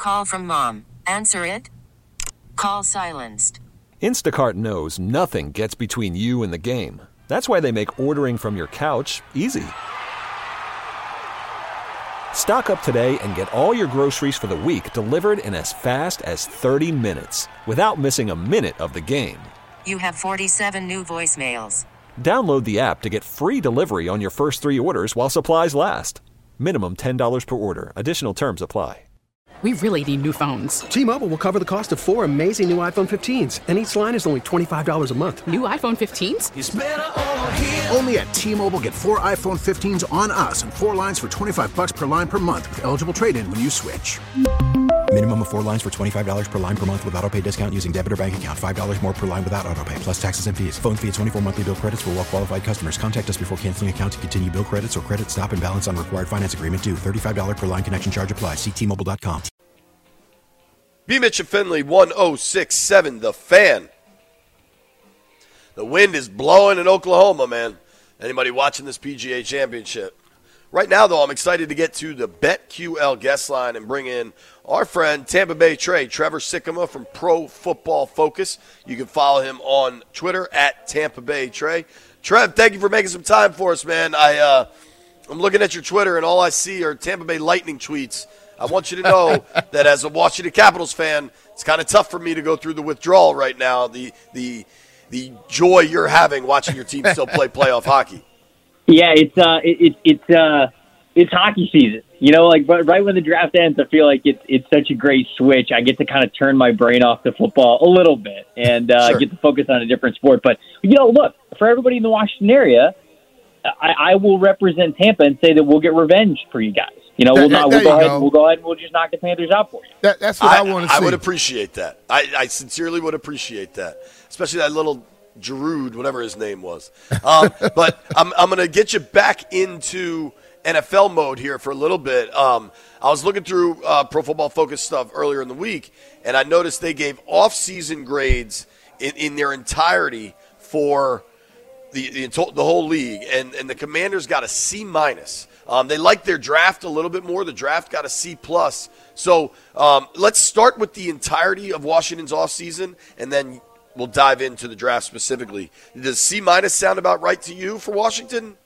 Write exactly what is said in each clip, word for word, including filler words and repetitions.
Call from mom. Answer it. Call silenced. Instacart knows nothing gets between you and the game. That's why they make ordering from your couch easy. Stock up today and get all your groceries for the week delivered in as fast as thirty minutes without missing a minute of the game. You have forty-seven new voicemails. Download the app to get free delivery on your first three orders while supplies last. Minimum ten dollars per order. Additional terms apply. We really need new phones. T-Mobile will cover the cost of four amazing new iPhone fifteens, and each line is only twenty-five dollars a month. New iPhone fifteens? It's better over here. Only at T-Mobile, get four iPhone fifteens on us and four lines for twenty-five bucks per line per month with eligible trade-in when you switch. Minimum of four lines for twenty-five dollars per line per month with autopay discount using debit or bank account. five dollars more per line without autopay, plus taxes and fees. Phone fee at twenty-four monthly bill credits for well-qualified customers. Contact us before canceling account to continue bill credits or credit stop and balance on required finance agreement due. thirty-five dollars per line connection charge applies. See T Mobile dot com. B. Mitch and Finley, one oh six point seven, The Fan. The wind is blowing in Oklahoma, man. Anybody watching this P G A Championship? Right now, though, I'm excited to get to the BetQL guest line and bring in our friend Tampa Bay Trey, Trevor Sikkema from Pro Football Focus. You can follow him on Twitter at Tampa Bay Trey. Trev, thank you for making some time for us, man. I, uh, I'm looking at your Twitter, and all I see are Tampa Bay Lightning tweets. I want you to know that as a Washington Capitals fan, it's kind of tough for me to go through the withdrawal right now, the the the joy you're having watching your team still play playoff hockey. Yeah, it's uh, it, it, it's uh, it's hockey season. You know, like right when the draft ends, I feel like it's it's such a great switch. I get to kind of turn my brain off to football a little bit and uh, sure. get to focus on a different sport. But you know, look, for everybody in the Washington area, I, I will represent Tampa and say that we'll get revenge for you guys. You know, we'll, not, we'll, go ahead, go. we'll go ahead and we'll just knock the Panthers out for you. That, that's what I, I want to see. I would appreciate that. I, I sincerely would appreciate that, especially that little Giroud, whatever his name was. Um, but I'm, I'm going to get you back into N F L mode here for a little bit. Um, I was looking through uh, Pro Football Focus stuff earlier in the week, and I noticed they gave off-season grades in, in their entirety for the, the the whole league, and, and the Commanders got a C minus. Um, they liked their draft a little bit more. The draft got a C plus. So um, let's start with the entirety of Washington's offseason, and then we'll dive into the draft specifically. Does C minus sound about right to you for Washington?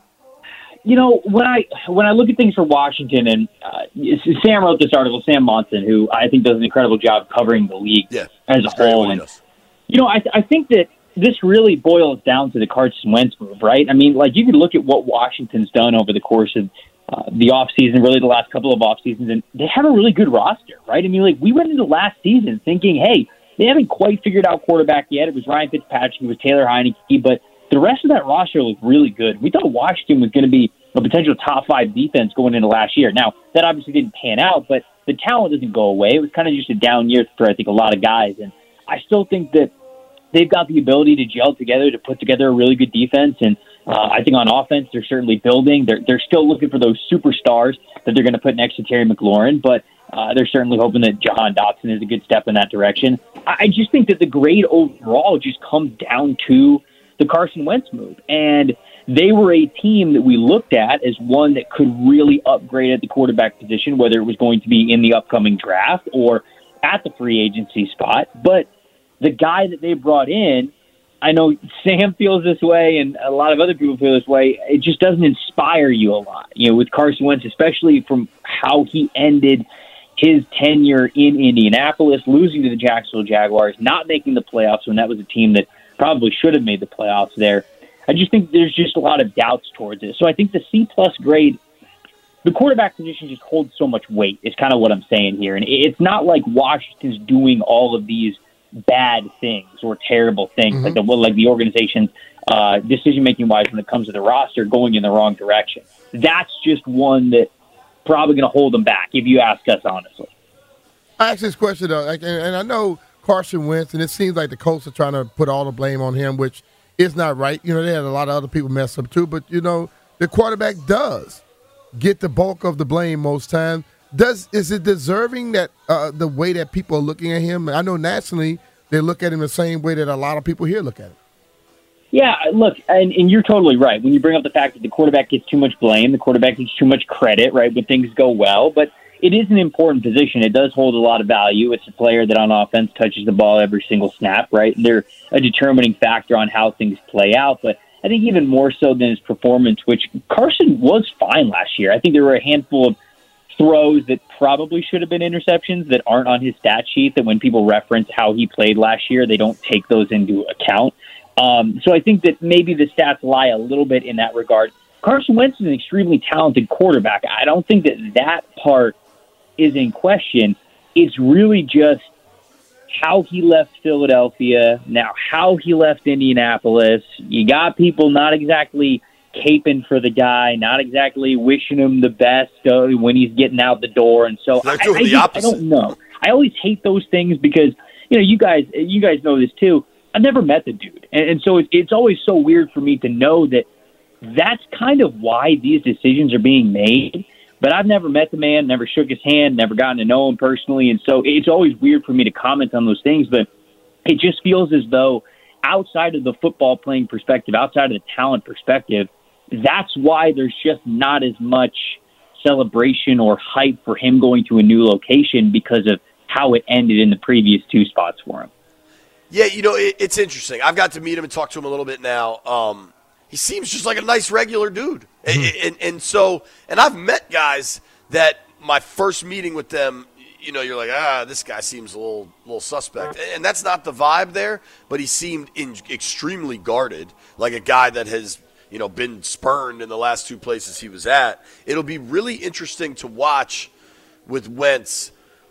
You know, when I when I look at things for Washington, and uh, Sam wrote this article, Sam Monson, who I think does an incredible job covering the league yeah, as a whole. And you know, I I think that this really boils down to the Carson Wentz move, right? I mean, like, you can look at what Washington's done over the course of uh, the offseason, really the last couple of off seasons, and they have a really good roster, right? I mean, like, we went into last season thinking, hey, they haven't quite figured out quarterback yet. It was Ryan Fitzpatrick, it was Taylor Heineke, but the rest of that roster looked really good. We thought Washington was going to be a potential top five defense going into last year. Now, that obviously didn't pan out, but the talent doesn't go away. It was kind of just a down year for, I think, a lot of guys, and I still think that they've got the ability to gel together, to put together a really good defense. And uh, I think on offense, they're certainly building. They're, they're still looking for those superstars that they're going to put next to Terry McLaurin, but uh, they're certainly hoping that Jahan Dotson is a good step in that direction. I, I just think that the grade overall just comes down to the Carson Wentz move. And they were a team that we looked at as one that could really upgrade at the quarterback position, whether it was going to be in the upcoming draft or at the free agency spot. But the guy that they brought in, I know Sam feels this way and a lot of other people feel this way, it just doesn't inspire you a lot. You know, with Carson Wentz, especially from how he ended his tenure in Indianapolis, losing to the Jacksonville Jaguars, not making the playoffs when that was a team that probably should have made the playoffs there. I just think there's just a lot of doubts towards it. So I think the C-plus grade, the quarterback position just holds so much weight is kind of what I'm saying here. And it's not like Washington's doing all of these bad things or terrible things, mm-hmm. like the like the organization's uh, decision-making wise when it comes to the roster going in the wrong direction. That's just one that probably going to hold them back, if you ask us honestly. I asked this question, though, and, and I know Carson Wentz, and it seems like the Colts are trying to put all the blame on him, which is not right. You know, they had a lot of other people mess up too, but, you know, the quarterback does get the bulk of the blame most times. Does is it deserving that uh, the way that people are looking at him? I know nationally they look at him the same way that a lot of people here look at him. Yeah, look, and, and you're totally right. When you bring up the fact that the quarterback gets too much blame, the quarterback gets too much credit, right, when things go well. But it is an important position. It does hold a lot of value. It's a player that on offense touches the ball every single snap, right? And they're a determining factor on how things play out. But I think even more so than his performance, which Carson was fine last year. I think there were a handful of throws that probably should have been interceptions that aren't on his stat sheet, that when people reference how he played last year, they don't take those into account. Um, so I think that maybe the stats lie a little bit in that regard. Carson Wentz is an extremely talented quarterback. I don't think that that part is in question. It's really just how he left Philadelphia, now how he left Indianapolis. You got people not exactly caping for the guy, not exactly wishing him the best uh, when he's getting out the door. And so I, I, just, I don't know. I always hate those things because, you know, you guys you guys know this too. I've never met the dude. And, and so it, it's always so weird for me to know that that's kind of why these decisions are being made. But I've never met the man, never shook his hand, never gotten to know him personally. And so it's always weird for me to comment on those things. But it just feels as though outside of the football playing perspective, outside of the talent perspective, that's why there's just not as much celebration or hype for him going to a new location because of how it ended in the previous two spots for him. Yeah, you know, it, it's interesting. I've got to meet him and talk to him a little bit now. Um, he seems just like a nice, regular dude. Mm-hmm. And, and, and so, and I've met guys that my first meeting with them, you know, you're like, ah, this guy seems a little little suspect. And that's not the vibe there, but he seemed in, extremely guarded, like a guy that has, you know, been spurned in the last two places he was at. It'll be really interesting to watch with Wentz,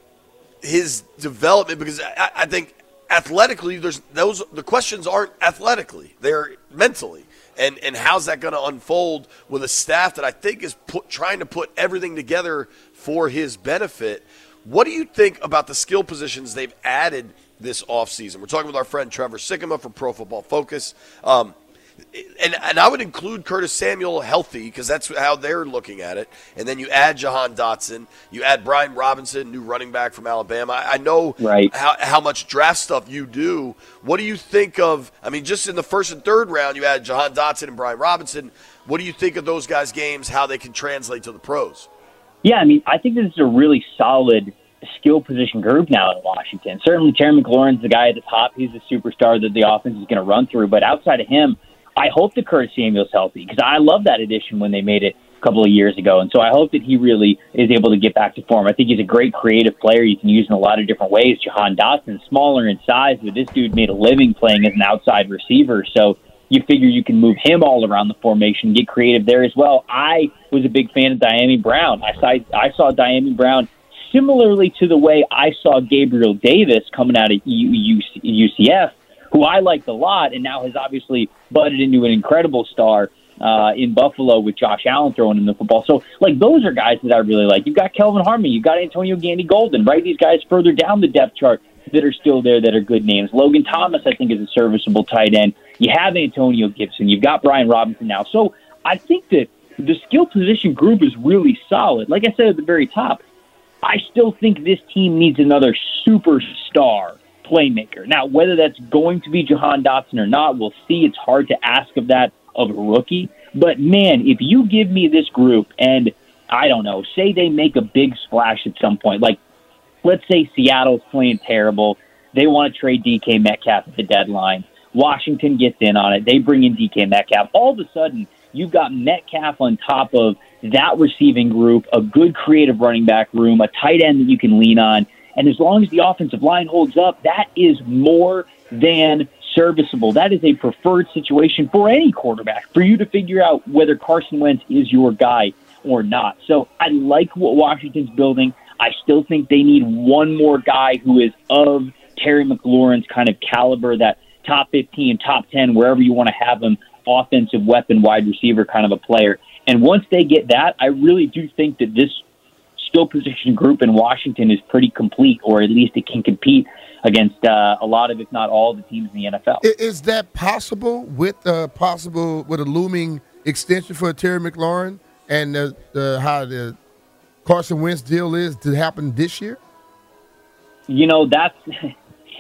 his development, because I, I think athletically, there's those the questions aren't athletically, they're mentally. And and how's that going to unfold with a staff that I think is put, trying to put everything together for his benefit? What do you think about the skill positions they've added this offseason? We're talking with our friend Trevor Sikkema from Pro Football Focus. Um, and, and I would include Curtis Samuel healthy because that's how they're looking at it. And then you add Jahan Dotson. You add Brian Robinson, new running back from Alabama. I, I know right. how, how much draft stuff you do. What do you think of – I mean, just in the first and third round, you had Jahan Dotson and Brian Robinson. What do you think of those guys' games, how they can translate to the pros? Yeah, I mean, I think this is a really solid skill position group now in Washington. Certainly Terry McLaurin's the guy at the top. He's the superstar that the offense is going to run through. But outside of him, I hope that Curtis Samuel's healthy because I love that addition when they made it a couple of years ago. And so I hope that he really is able to get back to form. I think he's a great creative player you can use in a lot of different ways. Jahan Dotson, smaller in size, but this dude made a living playing as an outside receiver. So you figure you can move him all around the formation, get creative there as well. I was a big fan of Diami Brown. I saw, I saw Diami Brown similarly to the way I saw Gabriel Davis coming out of U C F, who I liked a lot, and now has obviously budded into an incredible star uh, in Buffalo with Josh Allen throwing in the football. So, like, those are guys that I really like. You've got Kelvin Harmon. You've got Antonio Gandy Golden, right? These guys further down the depth chart that are still there that are good names. Logan Thomas, I think, is a serviceable tight end. You have Antonio Gibson. You've got Brian Robinson now. So I think that the skill position group is really solid. Like I said at the very top, I still think this team needs another superstar playmaker. Now, whether that's going to be Jahan Dotson or not, we'll see. It's hard to ask of that of a rookie. But, man, if you give me this group and, I don't know, say they make a big splash at some point, like let's say Seattle's playing terrible, they want to trade D K Metcalf at the deadline, Washington gets in on it, they bring in D K Metcalf. All of a sudden, you've got Metcalf on top of that receiving group, a good creative running back room, a tight end that you can lean on. And as long as the offensive line holds up, that is more than serviceable. That is a preferred situation for any quarterback, for you to figure out whether Carson Wentz is your guy or not. So I like what Washington's building. I still think they need one more guy who is of Terry McLaurin's kind of caliber, that top fifteen, top ten, wherever you want to have him, offensive weapon, wide receiver kind of a player. And once they get that, I really do think that this skill position group in Washington is pretty complete, or at least it can compete against uh, a lot of, if not all, the teams in the N F L. Is that possible with uh, possible with a looming extension for Terry McLaurin and uh, uh, how the Carson Wentz deal is to happen this year? You know, that's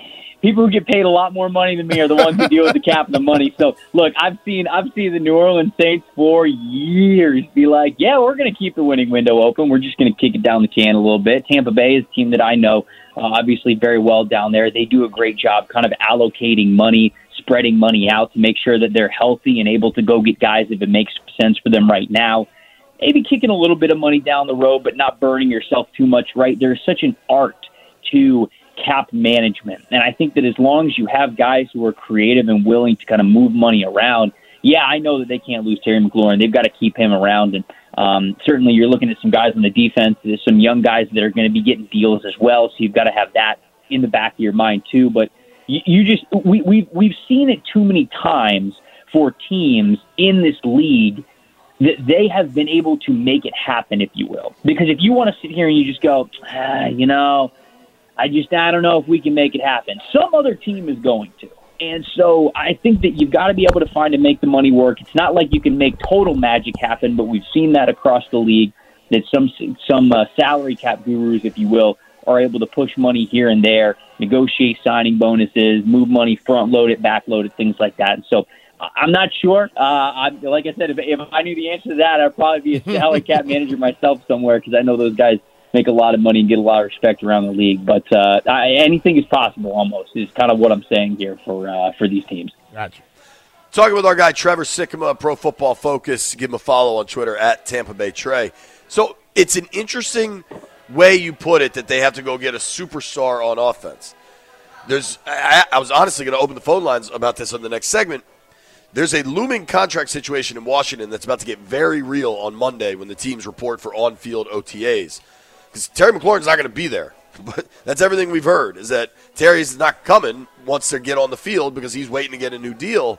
people who get paid a lot more money than me are the ones who deal with the cap and the money. So, look, I've seen I've seen the New Orleans Saints for years be like, yeah, we're going to keep the winning window open. We're just going to kick it down the can a little bit. Tampa Bay is a team that I know uh, obviously very well down there. They do a great job kind of allocating money, spreading money out to make sure that they're healthy and able to go get guys if it makes sense for them right now. Maybe kicking a little bit of money down the road, but not burning yourself too much, right? There's such an art to cap management. And I think that as long as you have guys who are creative and willing to kind of move money around, yeah, I know that they can't lose Terry McLaurin. They've got to keep him around. And um, certainly you're looking at some guys on the defense. There's some young guys that are going to be getting deals as well. So you've got to have that in the back of your mind too. But you, you just, we, we, we've seen it too many times for teams in this league that they have been able to make it happen, if you will. Because if you want to sit here and you just go, ah, you know, I just, I don't know if we can make it happen. Some other team is going to. And so I think that you've got to be able to find and make the money work. It's not like you can make total magic happen, but we've seen that across the league, that some some uh, salary cap gurus, if you will, are able to push money here and there, negotiate signing bonuses, move money, front load it, back load it, things like that. And so I'm not sure. Uh, I'm, like I said, if, if I knew the answer to that, I'd probably be a salary cap manager myself somewhere, because I know those guys make a lot of money and get a lot of respect around the league. But uh, I, anything is possible, almost, is kind of what I'm saying here for uh, for these teams. Gotcha. Talking with our guy Trevor Sikkema, Pro Football Focus. Give him a follow on Twitter at Tampa Bay Trey. So it's an interesting way you put it that they have to go get a superstar on offense. There's, I, I was honestly going to open the phone lines about this on the next segment. There's a looming contract situation in Washington that's about to get very real on Monday when the teams report for on-field O T As. Because Terry McLaurin's not going to be there. But that's everything we've heard, is that Terry's not coming once they get on the field because he's waiting to get a new deal.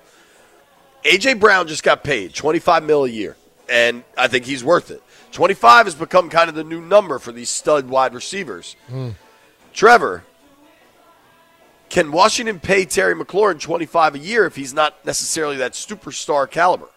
A J. Brown just got paid twenty-five mil a year, and I think he's worth it. twenty-five has become kind of the new number for these stud wide receivers. Mm. Trevor, can Washington pay Terry McLaurin twenty-five a year if he's not necessarily that superstar caliber?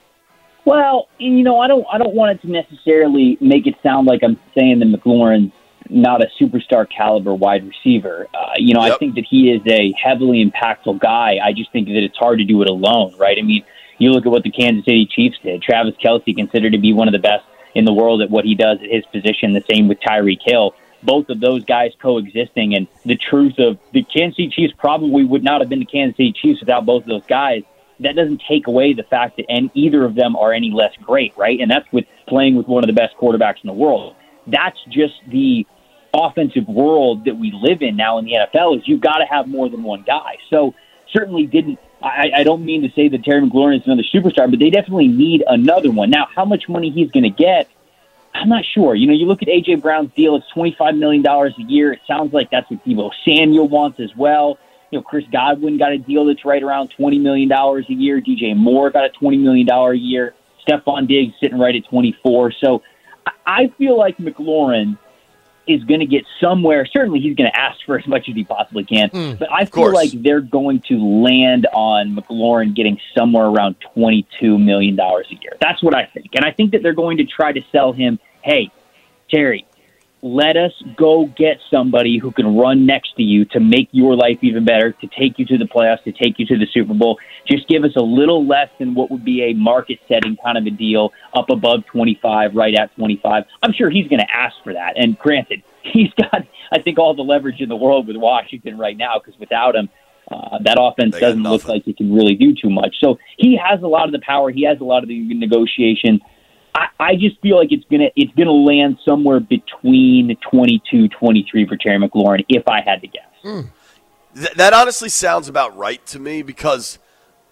Well, you know, I don't I don't want it to necessarily make it sound like I'm saying that McLaurin's not a superstar caliber wide receiver. Uh, you know, yep. I think that he is a heavily impactful guy. I just think that it's hard to do it alone, right? I mean, you look at what the Kansas City Chiefs did. Travis Kelce, considered to be one of the best in the world at what he does at his position, the same with Tyreek Hill. Both of those guys coexisting, and the truth of the Kansas City Chiefs probably would not have been the Kansas City Chiefs without both of those guys. That doesn't take away the fact that and either of them are any less great, right? And that's with playing with one of the best quarterbacks in the world. That's just the offensive world that we live in now in the N F L, is you've got to have more than one guy. So certainly didn't I, I don't mean to say that Terry McLaurin is another superstar, but they definitely need another one. Now, how much money he's going to get, I'm not sure. You know, you look at A J. Brown's deal, it's twenty-five million dollars a year. It sounds like that's what Deebo Samuel wants as well. You know, Chris Godwin got a deal that's right around twenty million dollars a year. D J Moore got a twenty million dollars a year. Stephon Diggs sitting right at twenty-four. So I feel like McLaurin is going to get somewhere. Certainly he's going to ask for as much as he possibly can. Mm, but I feel like they're going to land on McLaurin getting somewhere around twenty-two million dollars a year. That's what I think. And I think that they're going to try to sell him, hey, Terry, let us go get somebody who can run next to you to make your life even better, to take you to the playoffs, to take you to the Super Bowl. Just give us a little less than what would be a market-setting kind of a deal, up above twenty-five, right at twenty-five. I'm sure he's going to ask for that. And granted, he's got, I think, all the leverage in the world with Washington right now, because without him, uh, that offense they doesn't look like it can really do too much. So he has a lot of the power. He has a lot of the negotiation. I, I just feel like it's gonna it's gonna land somewhere between twenty-two, twenty-three for Terry McLaurin, if I had to guess. Mm. Th- that honestly sounds about right to me, because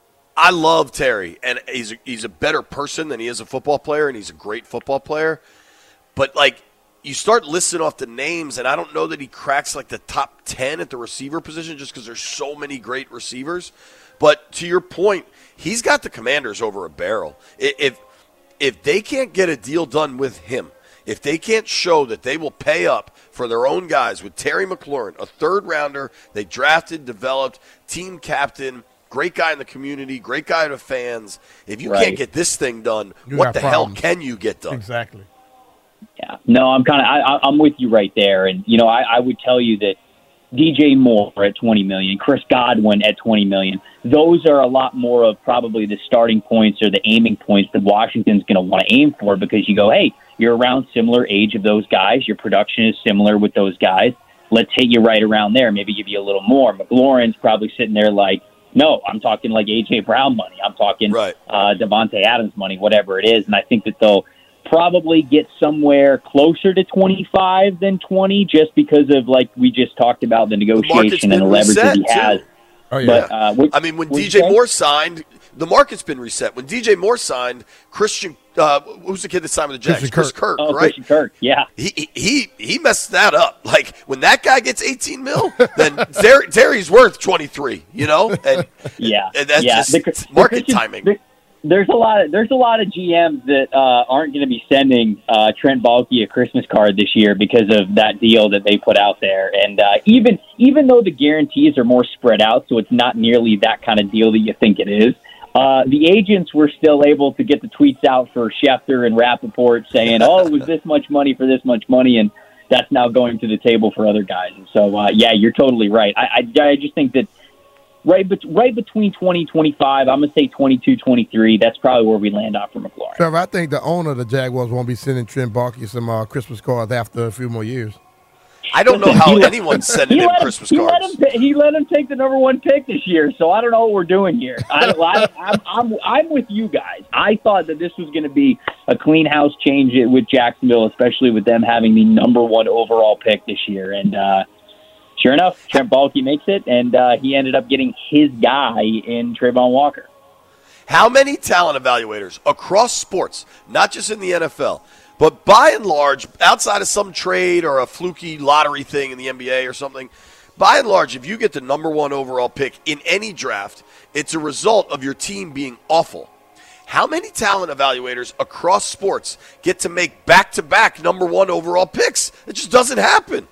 I love Terry, and he's a, he's a better person than he is a football player, and he's a great football player. But like, you start listing off the names, and I don't know that he cracks like the top ten at the receiver position, just because there's so many great receivers. But to your point, he's got the Commanders over a barrel. If If they can't get a deal done with him, if they can't show that they will pay up for their own guys with Terry McLaurin, a third-rounder they drafted, developed, team captain, great guy in the community, great guy to fans, if you right. can't get this thing done, you what the problems. hell can you get done? Exactly. Yeah. No, I'm kind of I, I'm with you right there. And, you know, I, I would tell you that D J Moore at twenty million dollars, Chris Godwin at twenty million dollars. Those are a lot more of probably the starting points or the aiming points that Washington's going to want to aim for, because you go, hey, you're around similar age of those guys. Your production is similar with those guys. Let's hit you right around there, maybe give you a little more. McLaurin's probably sitting there like, no, I'm talking like A J Brown money. I'm talking right. uh, Devontae Adams money, whatever it is. And I think that they'll probably get somewhere closer to twenty-five than twenty, just because of, like we just talked about, the negotiation the and the leverage that he has. Too. Oh, yeah. But, uh, what, I mean, when D J Moore signed, the market's been reset. When D J Moore signed, Christian, uh, who's the kid that signed with the Jags? Chris Kirk, oh, right? Christian Kirk, yeah. He, he he messed that up. Like, when that guy gets eighteen mil, then Ter- Terry's worth twenty-three, you know? And, yeah. And that's yeah. just the, market the, timing. The, There's a lot of there's a lot of G Ms that uh, aren't going to be sending uh, Trent Baalke a Christmas card this year because of that deal that they put out there. And uh, even even though the guarantees are more spread out, so it's not nearly that kind of deal that you think it is, uh, the agents were still able to get the tweets out for Schefter and Rappaport saying, "Oh, it was this much money for this much money," and that's now going to the table for other guys. And so, uh, yeah, you're totally right. I, I, I just think that. Right, but right between twenty, twenty-five, I'm going to say twenty-two, twenty-three. That's probably where we land off for McLaurin. Trevor, I think the owner of the Jaguars won't be sending Trent Baalke some uh, Christmas cards after a few more years. I don't know how anyone's sending him Christmas he cards. Let him, he let him take the number one pick this year, so I don't know what we're doing here. I, I, I'm, I'm, I'm with you guys. I thought that this was going to be a clean house change with Jacksonville, especially with them having the number one overall pick this year. And, uh, sure enough, Trent Baalke makes it, and uh, he ended up getting his guy in Trayvon Walker. How many talent evaluators across sports, not just in the N F L, but by and large, outside of some trade or a fluky lottery thing in the N B A or something, by and large, if you get the number one overall pick in any draft, it's a result of your team being awful. How many talent evaluators across sports get to make back-to-back number one overall picks? It just doesn't happen.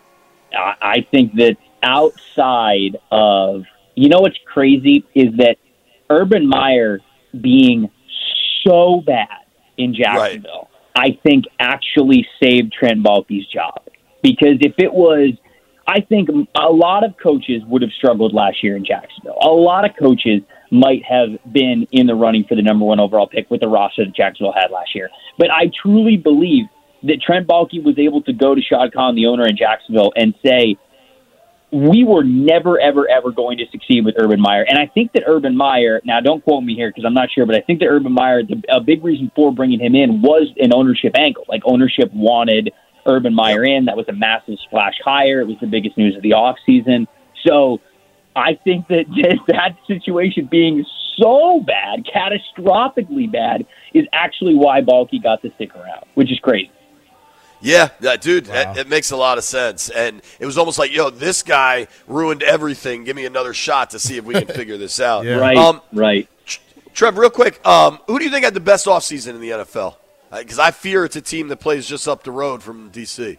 I think that outside of, you know what's crazy is that Urban Meyer being so bad in Jacksonville, right. I think actually saved Trent Baalke's job. Because if it was, I think a lot of coaches would have struggled last year in Jacksonville. A lot of coaches might have been in the running for the number one overall pick with the roster that Jacksonville had last year. But I truly believe that Trent Baalke was able to go to Shad Khan, the owner in Jacksonville, and say, we were never, ever, ever going to succeed with Urban Meyer. And I think that Urban Meyer, now don't quote me here because I'm not sure, but I think that Urban Meyer, the, a big reason for bringing him in was an ownership angle. Like, ownership wanted Urban Meyer in. That was a massive splash hire. It was the biggest news of the offseason. So I think that just that situation being so bad, catastrophically bad, is actually why Baalke got to stick around, which is crazy. Yeah, that, dude, wow. it, it makes a lot of sense. And it was almost like, yo, this guy ruined everything. Give me another shot to see if we can figure this out. Yeah. Right, um, right. Trev, real quick, um, who do you think had the best offseason in the N F L? Because uh, I fear it's a team that plays just up the road from D C.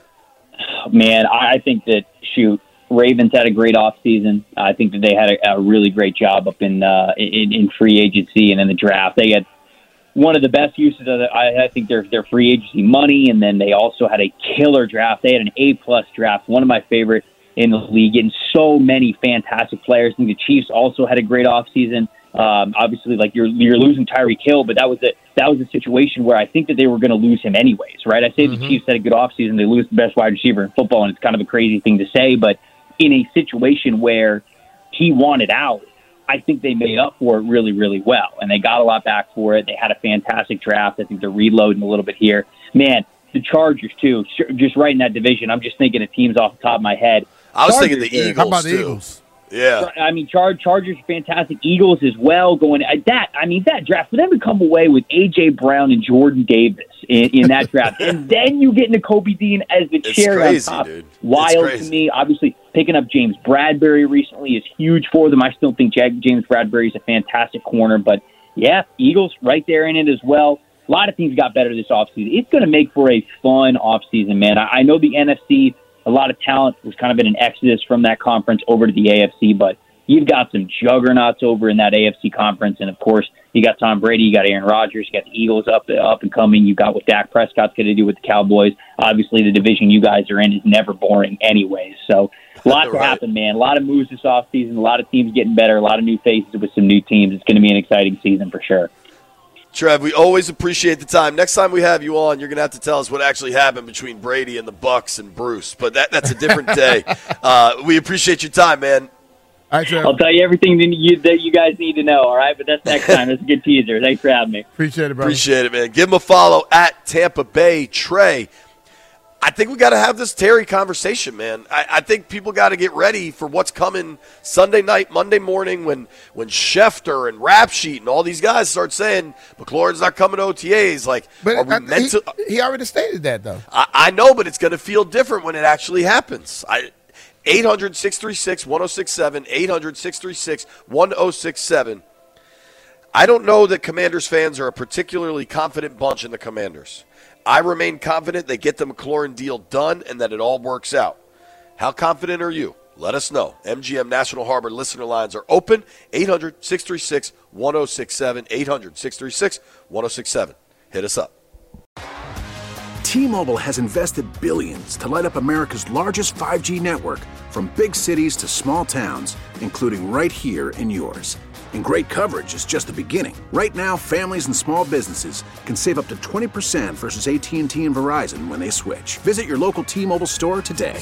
Man, I think that, shoot, Ravens had a great offseason. I think that they had a, a really great job up in, uh, in in free agency and in the draft. They had one of the best uses of the, I, I think their their free agency money, and then they also had a killer draft. They had an A-plus draft, one of my favorite in the league, getting so many fantastic players. I think the Chiefs also had a great offseason. Um, obviously, like you're you're losing Tyreek Hill, but that was a that was a situation where I think that they were going to lose him anyways, right? I say mm-hmm. the Chiefs had a good offseason, they lose the best wide receiver in football, and it's kind of a crazy thing to say, but in a situation where he wanted out, I think they made up for it really, really well. And they got a lot back for it. They had a fantastic draft. I think they're reloading a little bit here. Man, the Chargers, too, just right in that division. I'm just thinking of teams off the top of my head. I was Chargers, thinking the Eagles, How about too. the Eagles? Yeah. I mean, Char- Chargers are fantastic. Eagles as well. Going that, I mean, that draft, for them to come away with A J. Brown and Jordan Davis in, in that draft, and then you get Nakobe Dean as the It's cherry crazy, on top. dude. Wild It's to me. Obviously, picking up James Bradbury recently is huge for them. I still think Jag- James Bradbury is a fantastic corner, but yeah, Eagles right there in it as well. A lot of teams got better this offseason. It's going to make for a fun offseason, man. I, I know the N F C, a lot of talent was kind of in an exodus from that conference over to the A F C, but you've got some juggernauts over in that A F C conference, and of course, you got Tom Brady, you got Aaron Rodgers, you got the Eagles up up and coming. You got what Dak Prescott's going to do with the Cowboys. Obviously, the division you guys are in is never boring, anyways. So, A lot to Right. happen, man. A lot of moves this offseason, a lot of teams getting better, a lot of new faces with some new teams. It's going to be an exciting season for sure. Trev, we always appreciate the time. Next time we have you on, you're going to have to tell us what actually happened between Brady and the Bucks and Bruce. But that, that's a different day. uh, we appreciate your time, man. All right, Trev. I'll tell you everything that you, that you guys need to know, all right? But that's next time. That's a good teaser. Thanks for having me. Appreciate it, brother. Appreciate it, man. Give him a follow at Tampa Bay Trey. I think we got to have this Terry conversation, man. I, I think people got to get ready for what's coming Sunday night, Monday morning when when Schefter and Rap Sheet and all these guys start saying McLaurin's not coming to O T As. Like, But are we I- meant he, to? he already stated that, though. I, I know, but it's going to feel different when it actually happens. I, eight hundred, six three six, one oh six seven, eight hundred, six three six, one oh six seven. I don't know that Commanders fans are a particularly confident bunch in the Commanders. I remain confident they get the McLaurin deal done and that it all works out. How confident are you? Let us know. M G M National Harbor listener lines are open. eight hundred, six three six, one oh six seven, eight hundred, six three six, one oh six seven. Hit us up. T-Mobile has invested billions to light up America's largest five G network, from big cities to small towns, including right here in yours. And great coverage is just the beginning. Right now, families and small businesses can save up to twenty percent versus A T and T and Verizon when they switch. Visit your local T-Mobile store today.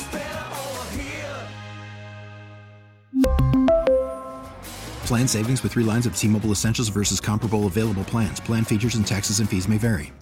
Plan savings with three lines of T-Mobile Essentials versus comparable available plans. Plan features and taxes and fees may vary.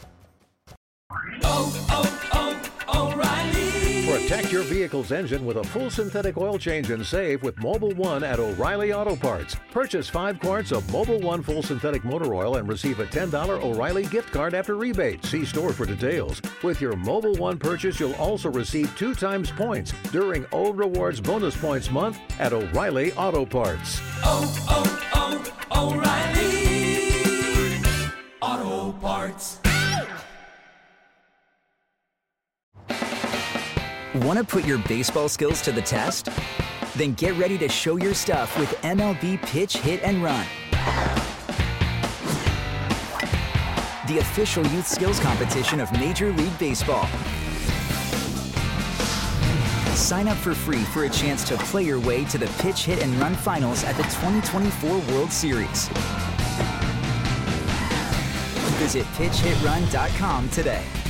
Protect your vehicle's engine with a full synthetic oil change and save with Mobile One at O'Reilly Auto Parts. Purchase five quarts of Mobile One full synthetic motor oil and receive a ten dollars O'Reilly gift card after rebate. See store for details. With your Mobile One purchase, you'll also receive two times points during O Rewards Bonus Points Month at O'Reilly Auto Parts. Oh, oh, oh, O'Reilly Auto Parts. Want to put your baseball skills to the test? Then get ready to show your stuff with M L B Pitch, Hit, and Run. The official youth skills competition of Major League Baseball. Sign up for free for a chance to play your way to the Pitch, Hit, and Run finals at the twenty twenty-four World Series. Visit pitch hit run dot com today.